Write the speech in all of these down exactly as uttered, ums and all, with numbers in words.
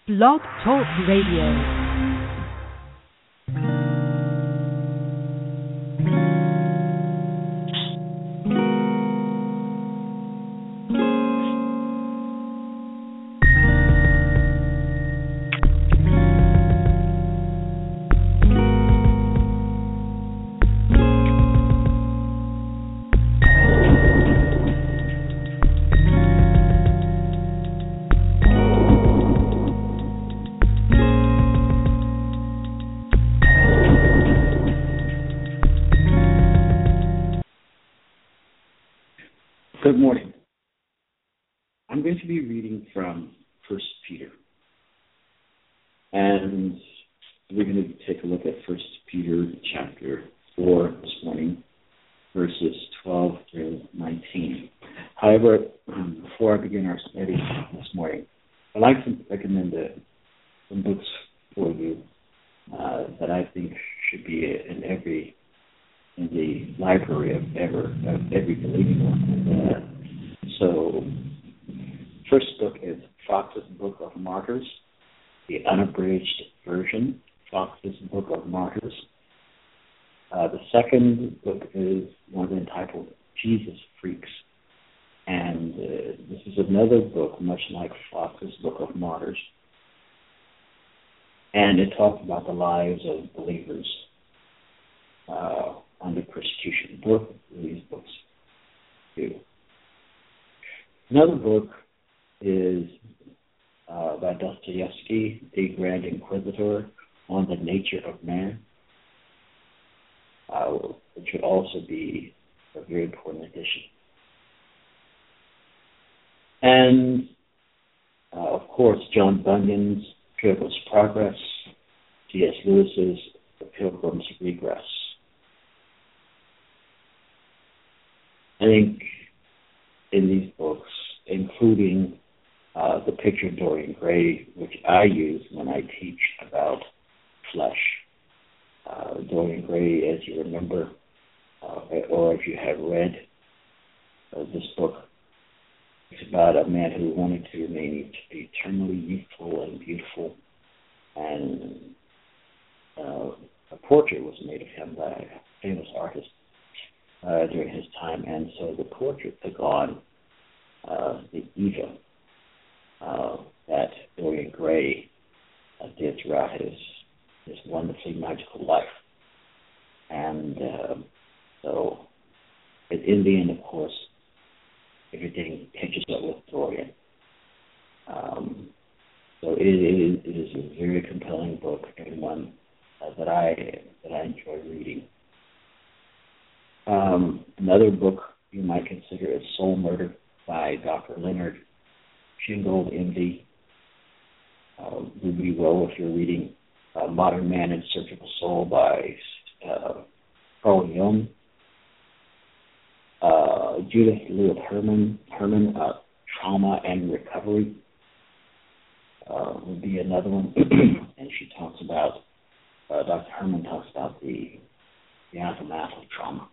Blog Talk Radio. Good morning. I'm going to be reading from First Peter. And we're going to take a look at First Peter chapter four this morning, verses twelve through nineteen. However, before I begin our study this morning, I'd like to recommend uh, some books for you uh, that I think should be in every in the library of ever of every believing one. Uh, so, first book is Fox's Book of Martyrs, the unabridged version. Fox's Book of Martyrs. Uh, the second book is one entitled Jesus Freaks, and uh, this is another book much like Fox's Book of Martyrs, and it talks about the lives of believers Uh, under persecution. Both of these books do. Another book is uh, by Dostoevsky, The Grand Inquisitor, on the Nature of Man, uh, which would also be a very important addition. And, uh, of course, John Bunyan's Pilgrim's Progress, C S Lewis's The Pilgrim's Regress. I think in these books, including uh, the picture of Dorian Gray, which I use when I teach about flesh. Uh, Dorian Gray, as you remember, uh, or if you have read uh, this book, it's about a man who wanted to remain eternally youthful and beautiful, and uh, a portrait was made of him by a famous artist Uh, during his time, and so the portrait took on uh, the Eva uh, that Dorian Gray uh, did throughout his his wonderfully magical life. And uh, so, in the end, of course, everything catches up with Dorian. Um, so it, it, is, it is a very compelling book, and one uh, that I that I enjoy reading. Um, another book you might consider is Soul Murder by Doctor Leonard Shingold, M D. Uh, would be well if you're reading uh, Modern Man in Search of a Soul by uh, Carl Jung. Uh, Judith Lewis Herman, Herman uh, Trauma and Recovery uh, would be another one. And she talks about, uh, Doctor Herman talks about the, the aftermath of trauma.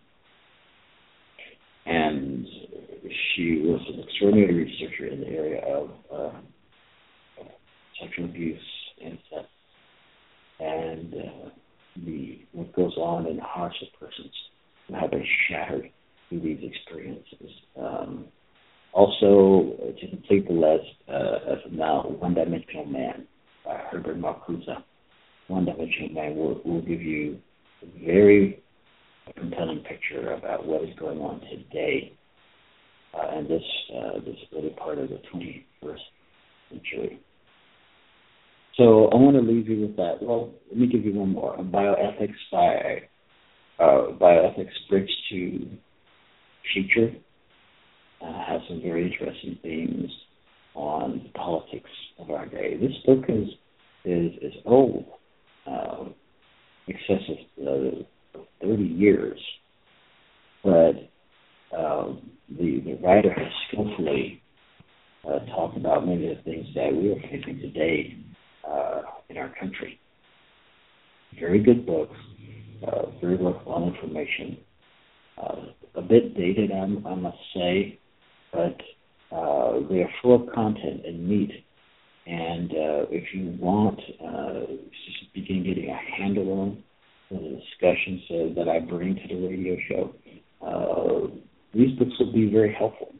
And she was an extraordinary researcher in the area of uh, sexual abuse, incest, and uh, the what goes on in the hearts of persons and how they're shattered through these experiences. Um, also, uh, to complete the list, uh, as of now, One Dimensional Man by Herbert Marcuse. One Dimensional Man will, will give you a very a compelling picture about what is going on today uh, in this uh, this early part of the twenty-first century. So I want to leave you with that. Well, let me give you one more. Bioethics by uh, Bioethics Bridge to Future uh, has some very interesting themes on the politics of our day. This book is is is old, uh, excessive. Uh, thirty years, but um, the, the writer has skillfully uh, talked about many of the things that we are facing today uh, in our country. Very good book, uh, very worthwhile information, uh, a bit dated, I, I must say, but uh, they are full of content and meat, and And uh, if you want uh, to begin getting a handle on the discussions uh, that I bring to the radio show, uh, these books will be very helpful.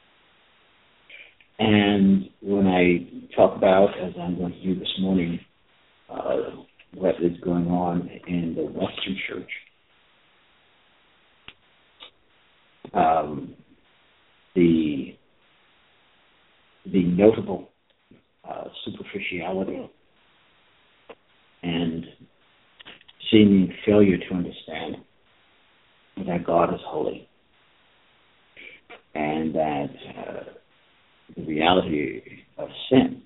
And when I talk about, as I'm going to do this morning, uh, what is going on in the Western Church, um, the the notable uh, superficiality and seeming failure to understand that God is holy and that uh, the reality of sin,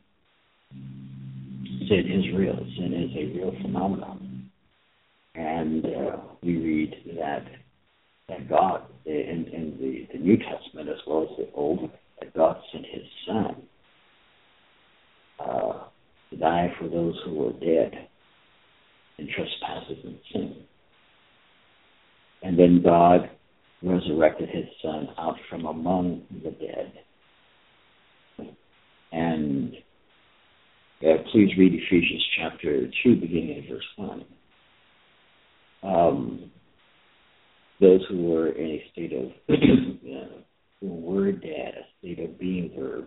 sin is real. Sin is a real phenomenon. And uh, we read that that God, in, in the, the New Testament as well as the Old, that God sent his Son uh, to die for those who were dead in trespasses and sin. And then God resurrected his Son out from among the dead. And uh, please read Ephesians chapter two, beginning at verse one. Um, those who were in a state of, uh, who were dead, a state of being verb.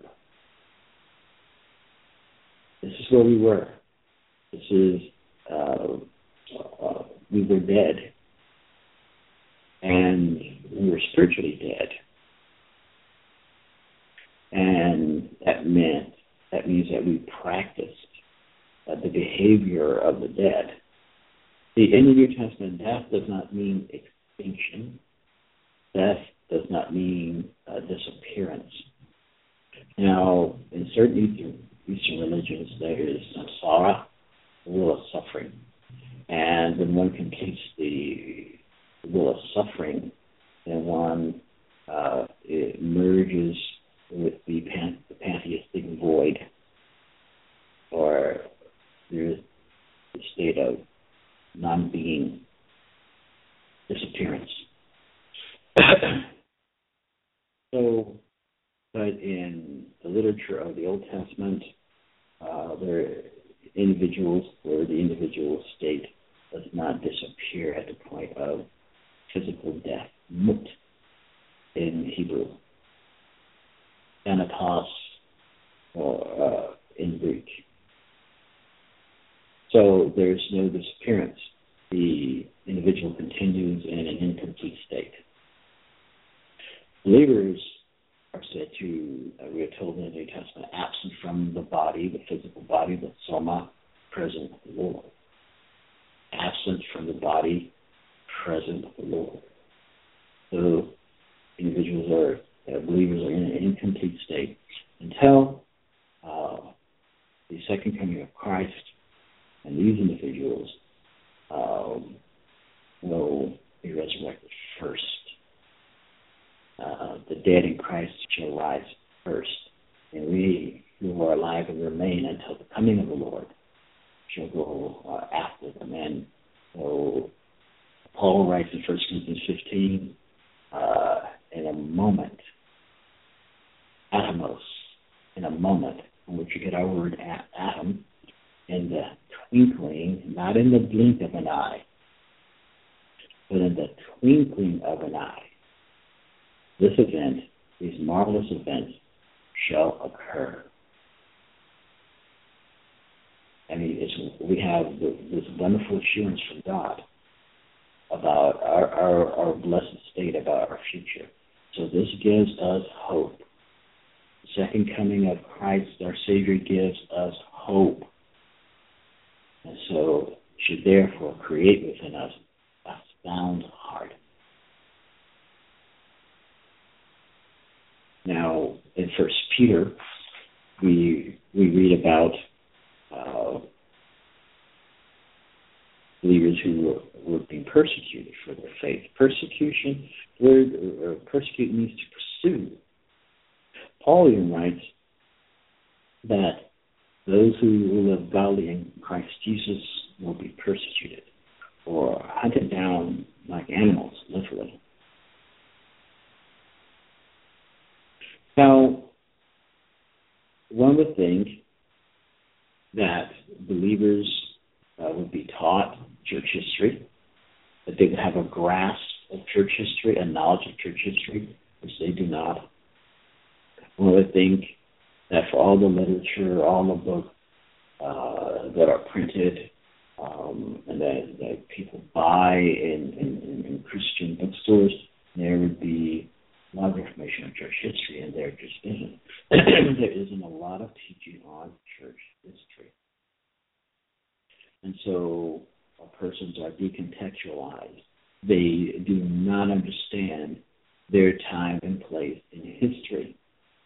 This is where we were. This is, uh, uh, we were dead. And we were spiritually dead. And that meant, that means that we practiced uh, the behavior of the dead. See, in the New Testament, death does not mean extinction. Death does not mean uh, disappearance. Now, in certain Eastern, Eastern religions, there is samsara, the wheel of suffering. And when one completes the wheel of suffering, then one uh, it merges with the, pan- the pantheistic void, or there's a state of non-being, disappearance. So, but in the literature of the Old Testament, uh, there are individuals where the individual state does not disappear at the point of physical death, mut in Hebrew, thanatos or uh, in Greek. So there's no disappearance. The individual continues in an incomplete state. Believers are said to, uh, we are told in the New Testament, absent from the body, the physical body, the soma, present with the Lord. Absent from the body, present with the Lord. So individuals are, uh, believers are in an incomplete state until uh, the second coming of Christ, and these individuals um, will be resurrected first. Uh, the dead in Christ shall rise first, and we who are alive and remain until the coming of the Lord shall go uh, after them. And so Paul writes in First Corinthians fifteen, uh, in a moment, atomos, in a moment, from which you get our word atom, in the twinkling, not in the blink of an eye, but in the twinkling of an eye, this event, these marvelous events, shall occur. I mean, it's, we have the, this wonderful assurance from God about our, our, our blessed state, about our future. So this gives us hope. The second coming of Christ, our Savior, gives us hope. And so should therefore create within us a sound heart. Now, in First Peter, we we read about uh, believers who were, were being persecuted for their faith. Persecution, word or persecute means to pursue. Paul even writes that those who live godly in Christ Jesus will be persecuted or hunted down like animals, literally. Now, one would think that believers uh, would be taught church history, that they would have a grasp of church history, a knowledge of church history, which they do not. One would think that for all the literature, all the books uh, that are printed um, and that, that people buy in, in, in Christian bookstores, there would be a lot of information on church history, and there just isn't. There isn't a lot of teaching on church history. And so our persons are decontextualized. They do not understand their time and place in history.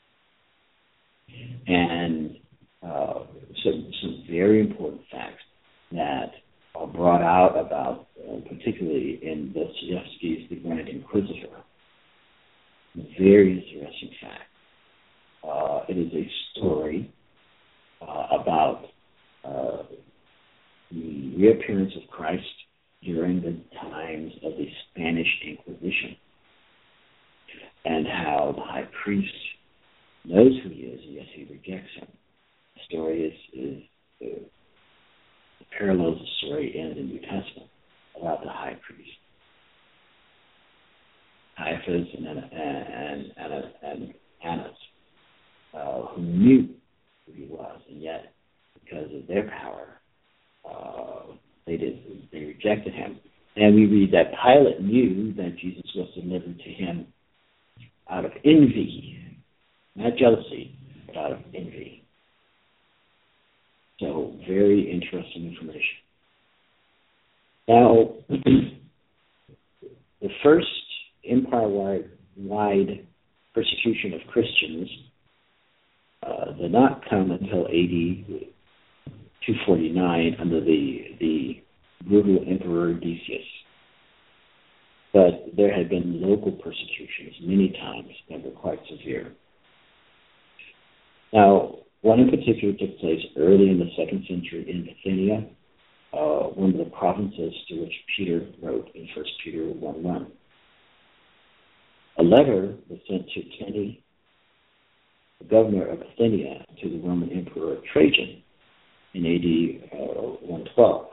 And uh, some, some very important facts that are brought out about, uh, particularly in Dostoevsky's The Grand Inquisitor. Very interesting fact. Uh, it is a story uh, about uh, the reappearance of Christ during the times of the Spanish Inquisition, and how the high priest knows who he is, and yet he rejects him. The story is, is uh, parallels the story in the New Testament about the high priest, Caiaphas and and and, and, and Annas, uh, who knew who he was, and yet because of their power, uh, they did they rejected him. And we read that Pilate knew that Jesus was delivered to him out of envy, not jealousy, but out of envy. So, very interesting information. Now, the first empire-wide wide persecution of Christians uh, did not come until A D two forty-nine under the, the brutal Emperor Decius. But there had been local persecutions many times that were quite severe. Now, one in particular took place early in the second century in Bithynia, uh, one of the provinces to which Peter wrote in First Peter one one. A letter was sent to Pliny, the governor of Bithynia, to the Roman Emperor Trajan in A D uh, one twelve.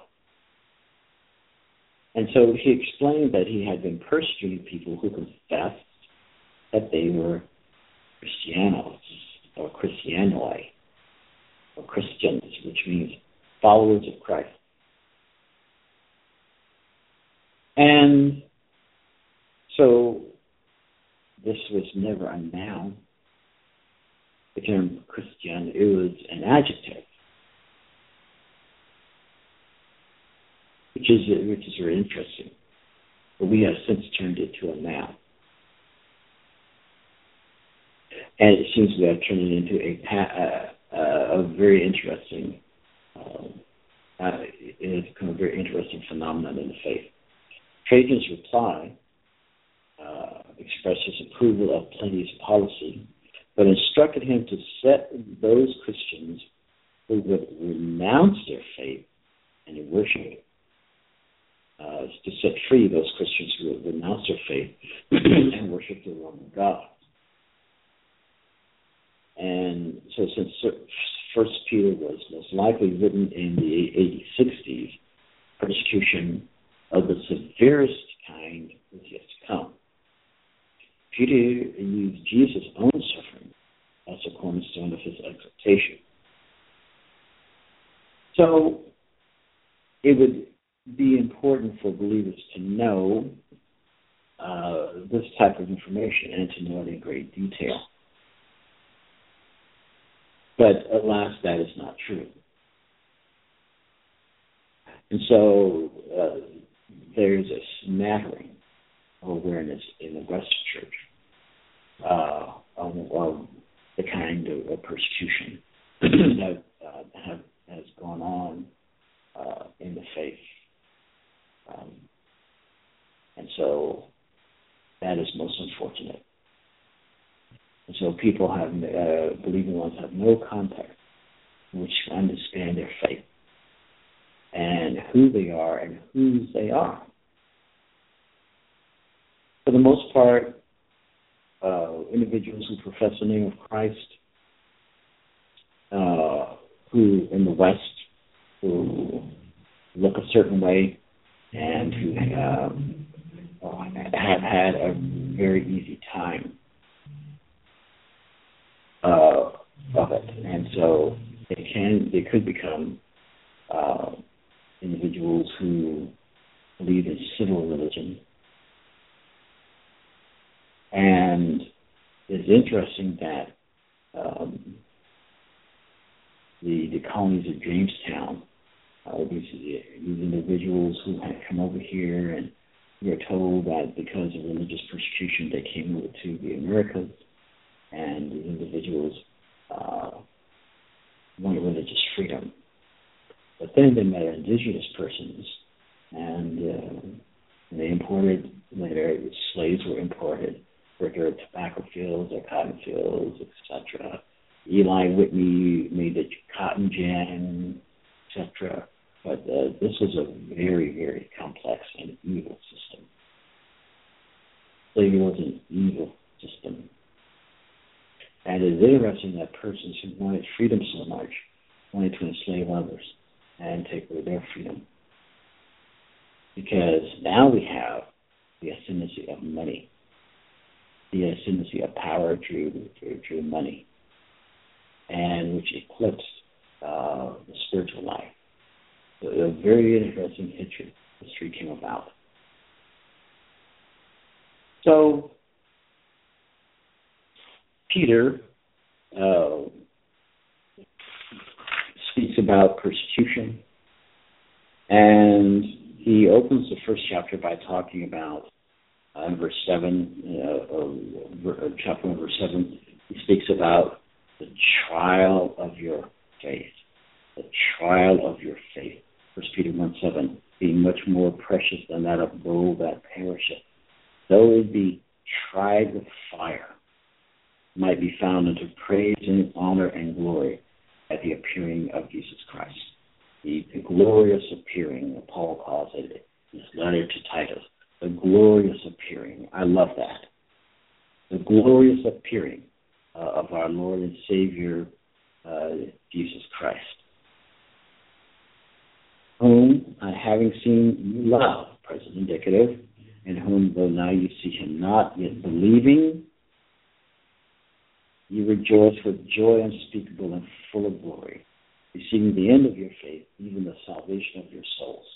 And so he explained that he had been persecuting people who confessed that they were Christianos, or Christianoi, or Christians, which means followers of Christ. And so this was never a noun. The term Christian, it was an adjective, which is which is very interesting. But we have since turned it to a noun. And it seems we have turned it into a, uh, a very interesting, um, uh, it has become a very interesting phenomenon in the faith. Trajan's reply uh, expressed his approval of Pliny's policy, but instructed him to set those Christians who would renounce their faith and worship, uh, to set free those Christians who would renounce their faith and worship the Roman God. And so since First Peter was most likely written in the A D sixties, persecution of the severest kind was yet to come. Peter used Jesus' own suffering as a cornerstone of his exhortation. So it would be important for believers to know uh, this type of information and to know it in great detail. But alas, that is not true. And so uh, there's a smattering of awareness in the Western Church uh, of, of the kind of, of persecution that uh, have, has gone on uh, in the faith. Um, and so that is most unfortunate. And so people have, uh, believing ones have no context in which to understand their faith and who they are and whose they are. For the most part, uh, individuals who profess the name of Christ, uh, who in the West who look a certain way and who um, have had a very easy time uh, of it, and so they can they could become uh, individuals who believe in civil religion. And it's interesting that um, the the colonies of Jamestown, uh, these, these individuals who had come over here, and we are told that because of religious persecution they came over to the Americas, and these individuals uh, wanted religious freedom. But then they met indigenous persons, and uh, they imported, later slaves were imported for their tobacco fields, their cotton fields, et cetera. Eli Whitney made the cotton gin, et cetera. But uh, this was a very, very complex and evil system. Slavery was an evil system. And it is interesting that persons who wanted freedom so much wanted to enslave others and take away their freedom. Because now we have the ascendancy of money, the ascendancy of power through, through, through money, and which eclipsed uh, the spiritual life. So a very interesting history, history came about. So Peter uh, speaks about persecution, and he opens the first chapter by talking about, uh, in verse seven, uh, uh, chapter one, verse seven, he speaks about the trial of your faith, the trial of your faith. First Peter one seven, being much more precious than that of gold that perisheth, though it be tried with fire, might be found unto praise and honor and glory at the appearing of Jesus Christ. The, the glorious appearing, Paul calls it in his letter to Titus, the glorious appearing. I love that. The glorious appearing uh, of our Lord and Savior, uh, Jesus Christ, whom, uh, having seen you love, present indicative, and whom, though now you see him not, yet believing, you rejoice with joy unspeakable and full of glory, receiving the end of your faith, even the salvation of your souls.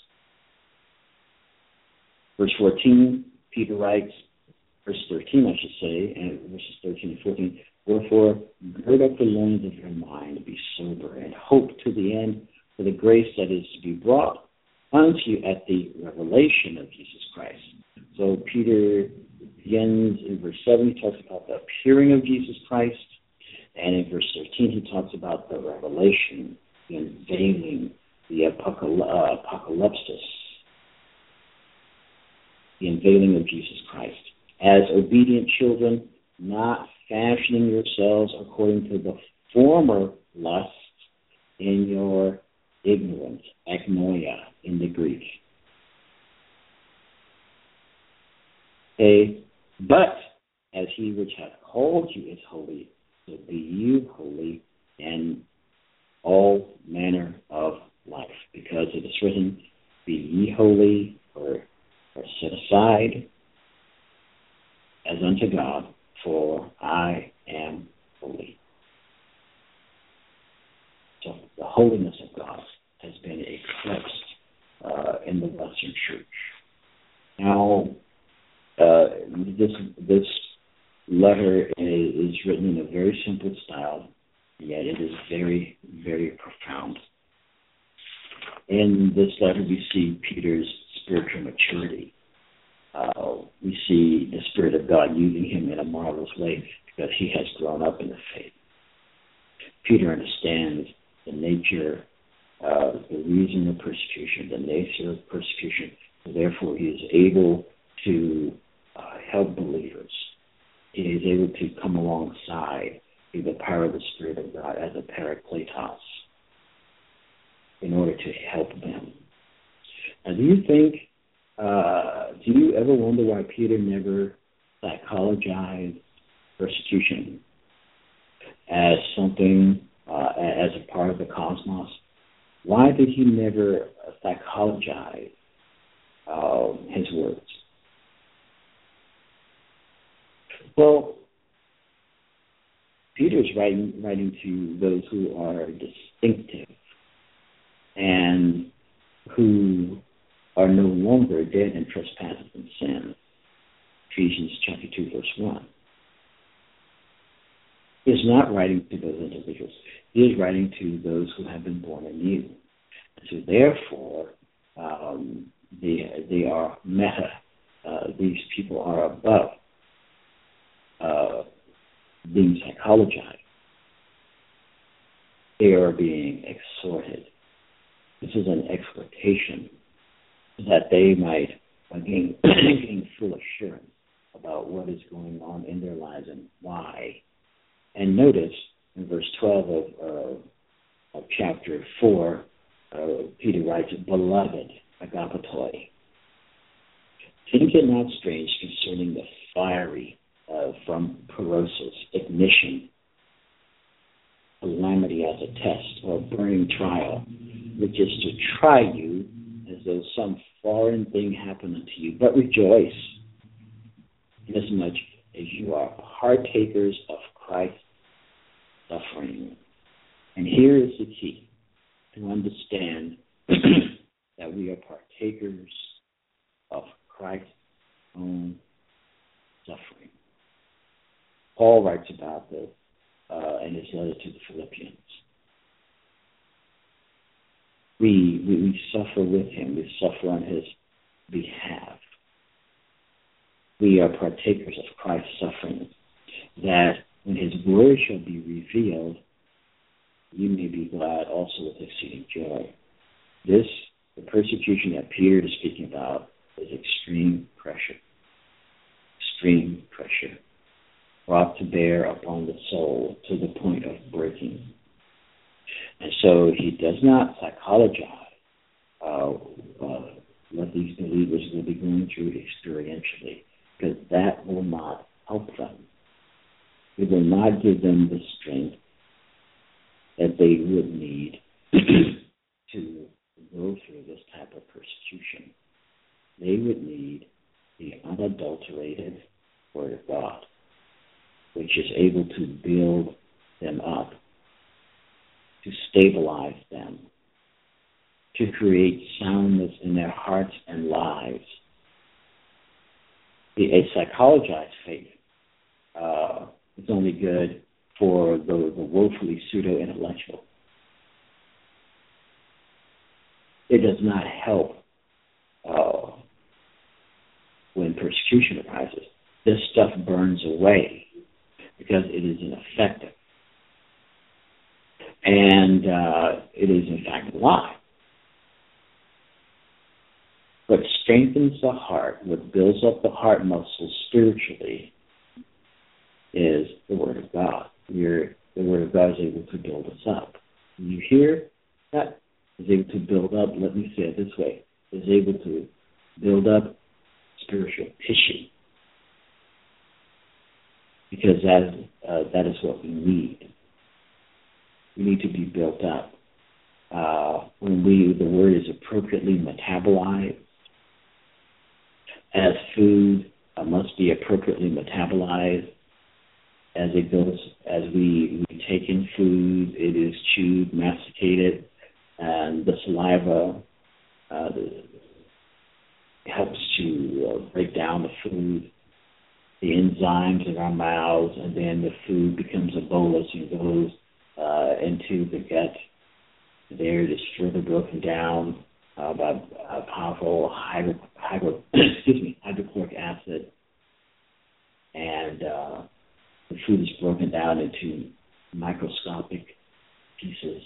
Verse fourteen, Peter writes, verse thirteen, I should say, and verses thirteen and fourteen, wherefore, gird up the loins of your mind, be sober, and hope to the end for the grace that is to be brought unto you at the revelation of Jesus Christ. So Peter begins in verse seven, he talks about the appearing of Jesus Christ, and in verse thirteen, he talks about the revelation, the unveiling, the apocalypsis, the unveiling of Jesus Christ. As obedient children, not fashioning yourselves according to the former lusts in your ignorance, agnoia in the Greek. Okay, but as he which hath called you is holy, so be you holy in all manner of life, because it is written, be ye holy, or, or set aside as unto God, for I am holy. So the holiness of God has been eclipsed uh, in the Western Church. Now, uh, this this letter is written in a very simple style, yet it is very, very profound. In this letter, we see Peter's spiritual maturity. Uh, we see the Spirit of God using him in a marvelous way because he has grown up in the faith. Peter understands the nature, uh, the reason of persecution, the nature of persecution. So therefore, he is able to uh, help believers. He is able to come alongside through the power of the Spirit of God as a parakletos in order to help them. Now, do you think, uh, do you ever wonder why Peter never psychologized persecution as something uh, as a part of the cosmos, why did he never psychologize uh, his words? Well, Peter is writing, writing to those who are distinctive and who are no longer dead in trespasses and sin. Ephesians chapter two, verse one. He is not writing to those individuals. He is writing to those who have been born anew. So therefore, um, they, they are meta. Uh, these people are above uh, being psychologized. They are being exhorted. This is an exhortation that they might uh, gain, gain full assurance about what is going on in their lives and why. And notice in verse twelve of, uh, of chapter four, uh, Peter writes, "Beloved, agapetoi, think it not strange concerning the fiery uh, from Perosis ignition, calamity as a test or a burning trial, which is to try you as though some foreign thing happened unto you. But rejoice, inasmuch as you are partakers of Christ's suffering." And here is the key, to understand that we are partakers of Christ's own suffering. Paul writes about this uh, in his letter to the Philippians. We, we, we suffer with him. We suffer on his behalf. We are partakers of Christ's suffering, that when his word shall be revealed, you may be glad also with exceeding joy. This, the persecution that Peter is speaking about, is extreme pressure. Extreme pressure brought to bear upon the soul to the point of breaking. And so he does not psychologize uh, uh, what these believers will be going through experientially, because that will not help them. It will not give them the strength that they would need to go through this type of persecution. They would need the unadulterated Word of God, which is able to build them up, to stabilize them, to create soundness in their hearts and lives. A psychologized faith uh, is only good for the, the woefully pseudo-intellectual. It does not help uh, when persecution arises. This stuff burns away because it is ineffective. And uh, it is, in fact, a lie. What strengthens the heart, what builds up the heart muscles spiritually, is the Word of God. You're, the Word of God is able to build us up. You hear that? Is able to build up, let me say it this way, is able to build up spiritual tissue. Because that, uh, that is what we need. We need to be built up. Uh, when we, the Word is appropriately metabolized, as food uh, must be appropriately metabolized, as it goes, as we, we take in food, it is chewed, masticated, and the saliva uh, helps to uh, break down the food, the enzymes in our mouths, and then the food becomes a bolus and goes uh, into the gut. There it is further broken down uh, by a powerful hydro, hydro, excuse me, hydrochloric acid, and uh, the food is broken down into microscopic pieces,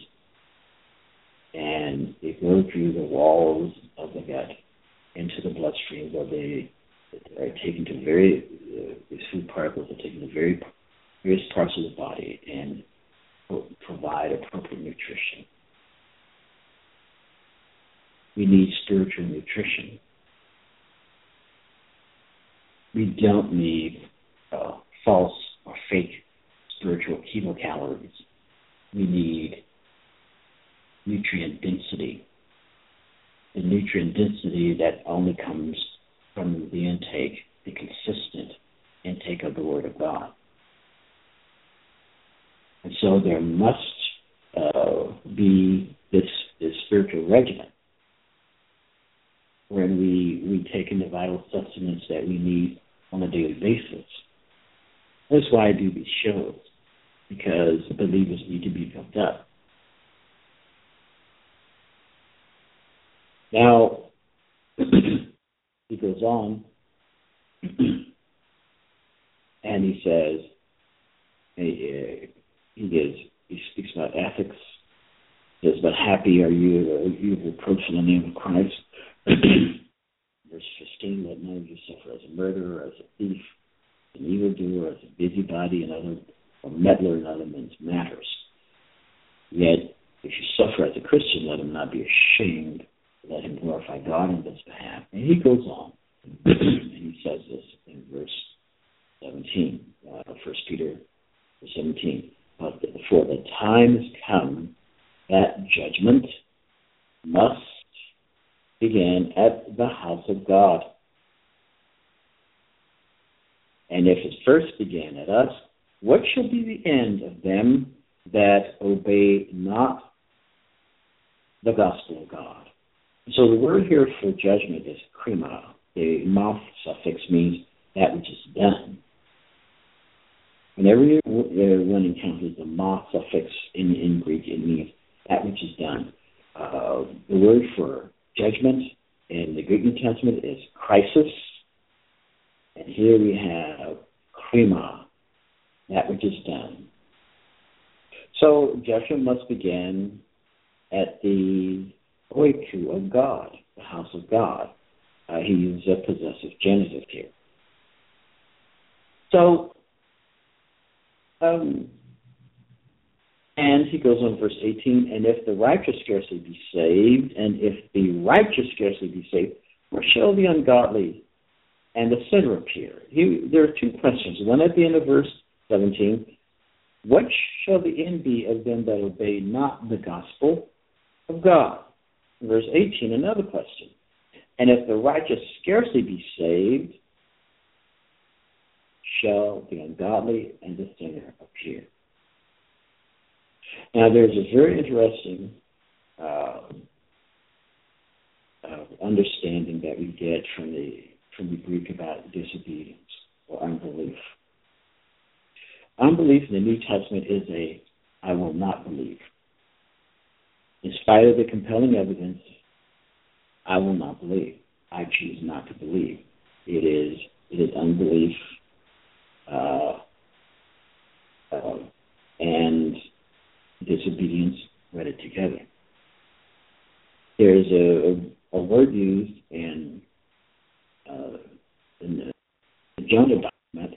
and they go through the walls of the gut into the bloodstream, where they are taken to very, uh, these food particles are taken to very various parts of the body and provide appropriate nutrition. We need spiritual nutrition. We don't need uh, false or fake spiritual kilocalories. we need nutrient density. The nutrient density that only comes from the intake, the consistent intake of the Word of God. And so there must uh, be this, this spiritual regimen when we, we take in the vital sustenance that we need on a daily basis. That's why I do these shows, because believers need to be built up. Now, he goes on, and he says, he, he gives, he speaks about ethics. He says, "But happy are you, you who approach in the name of Christ." Verse fifteen, "Let none of you suffer as a murderer, as a thief, an evildoer, as a busybody, and other, or meddler in other men's matters. Yet, if you suffer as a Christian, let him not be ashamed. Let him glorify God on his behalf." And he goes on, and he says this in verse seventeen, uh, First Peter seventeen. "But for the time has come that judgment must begin at the house of God. And if it first began at us, what shall be the end of them that obey not the gospel of God?" So the word here for judgment is krima. The mouth suffix means that which is done. Whenever one encounters the mouth suffix in, in Greek, it means that which is done. Uh, the word for judgment in the Greek New Testament is crisis. And here we have krima, that which is done. So judgment must begin at the oiku of God, the house of God. Uh, he uses a possessive genitive here. So, um, and he goes on verse eighteen, "And if the righteous scarcely be saved, and if the righteous scarcely be saved, where shall the ungodly and the sinner appear?" He, there are two questions. One at the end of verse seventeen, "What shall the end be of them that obey not the gospel of God?" Verse eighteen, another question. "And if the righteous scarcely be saved, shall the ungodly and the sinner appear?" Now, there's a very interesting uh, uh, understanding that we get from the from the Greek about disobedience or unbelief. Unbelief in the New Testament is a "I will not believe." In spite of the compelling evidence, I will not believe. I choose not to believe. It is it is unbelief uh, uh, and disobedience wedded together. There is a, a, a word used in, uh, in the, the Jonah document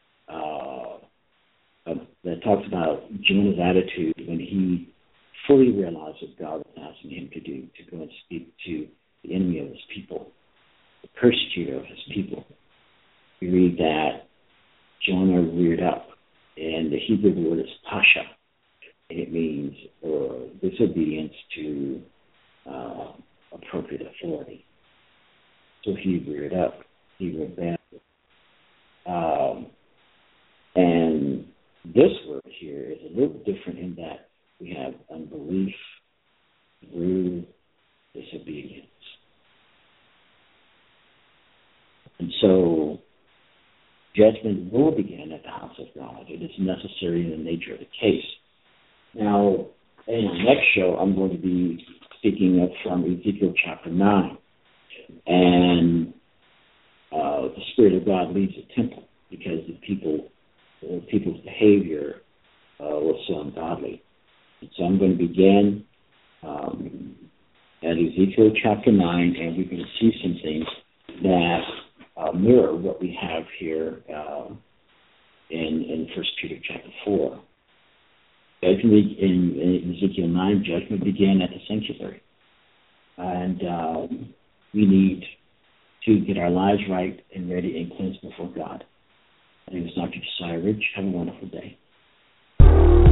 uh, uh, that talks about Jonah's attitude when he fully realized what God was asking him to do, to go and speak to the enemy of his people, the persecutor of his people. We read that Jonah reared up, and the Hebrew word is pasha. It means uh, disobedience to uh, appropriate authority. So he reared up, he rebelled. Um, and this word here is a little different in that we have unbelief through disobedience. And so judgment will begin at the house of God. It is necessary in the nature of the case. Now, in the next show, I'm going to be speaking of from Ezekiel chapter nine. And uh, the Spirit of God leaves the temple because the people, the people's behavior uh, was so ungodly. And so I'm going to begin um, at Ezekiel chapter nine, and we're going to see some things that uh, mirror what we have here uh, in, in First Peter chapter four. Judgment in, in Ezekiel nine, judgment began at the sanctuary. And um, we need to get our lives right and ready and cleansed before God. My name is Doctor Josiah Ridge. Have a wonderful day.